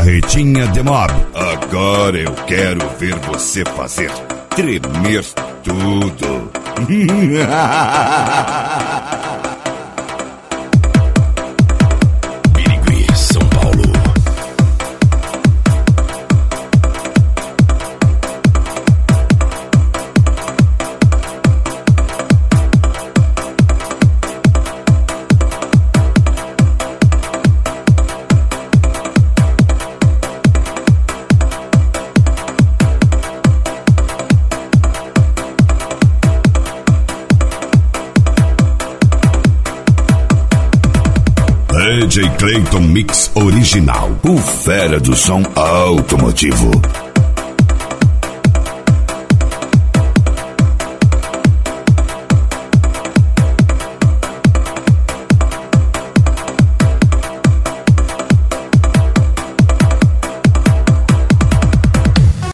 Carretinha de Mob. Agora eu quero ver você fazer tremer tudo. Birigui, São Paulo. DJ Clayton Mix Original, o fera do som automotivo.